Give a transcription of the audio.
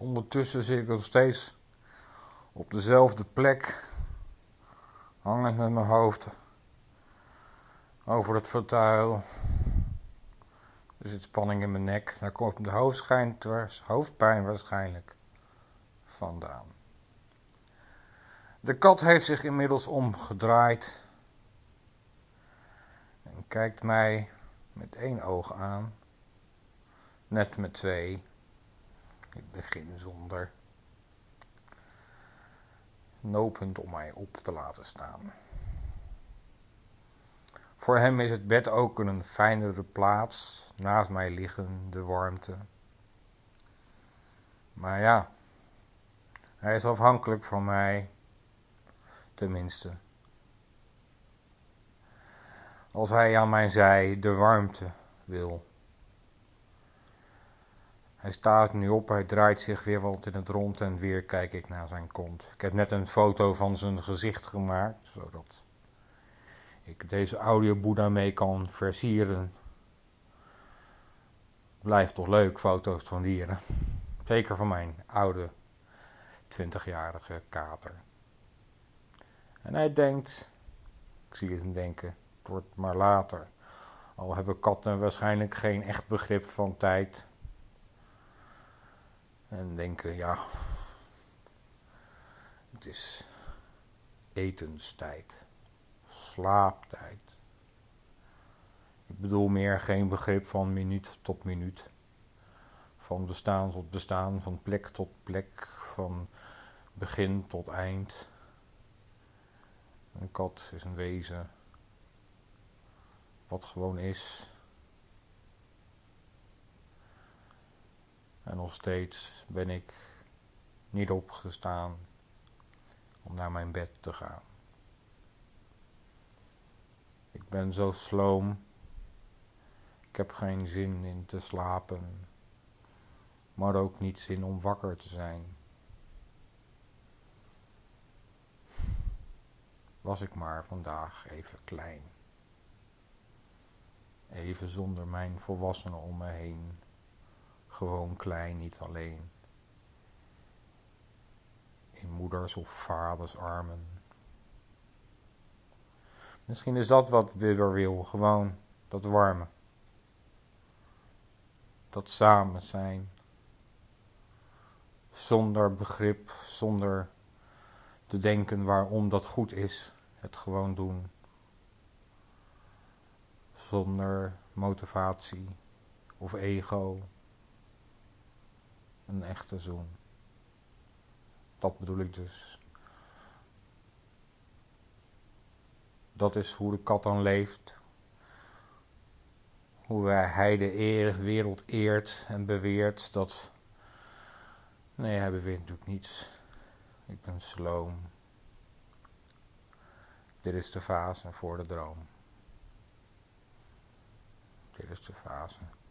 Ondertussen zit ik nog steeds op dezelfde plek, hangend met mijn hoofd over het fauteuil. Er zit spanning in mijn nek. Daar komt de hoofdpijn waarschijnlijk vandaan. De kat heeft zich inmiddels omgedraaid en kijkt mij met één oog aan, net met twee. Ik begin zonder nopend om mij op te laten staan. Voor hem is het bed ook een fijnere plaats, naast mij liggen, de warmte. Maar ja, hij is afhankelijk van mij, tenminste. Als hij aan mijn zij de warmte wil. Hij staat nu op, hij draait zich weer wat in het rond en weer kijk ik naar zijn kont. Ik heb net een foto van zijn gezicht gemaakt, zodat ik deze audioboeddha mee kan versieren. Blijft toch leuk, foto's van dieren. Zeker van mijn oude 20-jarige kater. En hij denkt, ik zie hem denken, het wordt maar later. Al hebben katten waarschijnlijk geen echt begrip van tijd. En denken, ja, het is etenstijd, slaaptijd. Ik bedoel meer geen begrip van minuut tot minuut. Van bestaan tot bestaan, van plek tot plek, van begin tot eind. Een kat is een wezen wat gewoon is. En nog steeds ben ik niet opgestaan om naar mijn bed te gaan. Ik ben zo sloom. Ik heb geen zin in te slapen. Maar ook niet zin om wakker te zijn. Was ik maar vandaag even klein. Even zonder mijn volwassenen om me heen. Gewoon klein, niet alleen. In moeders of vaders armen. Misschien is dat wat Wibber wil. Gewoon dat warme. Dat samen zijn. Zonder begrip, zonder te denken waarom dat goed is. Het gewoon doen. Zonder motivatie of ego. Een echte zoen. Dat bedoel ik dus. Dat is hoe de kat dan leeft. Hoe hij de wereld eert en beweert dat... Nee, hij beweert natuurlijk niets. Ik ben sloom. Dit is de fase voor de droom. Dit is de fase.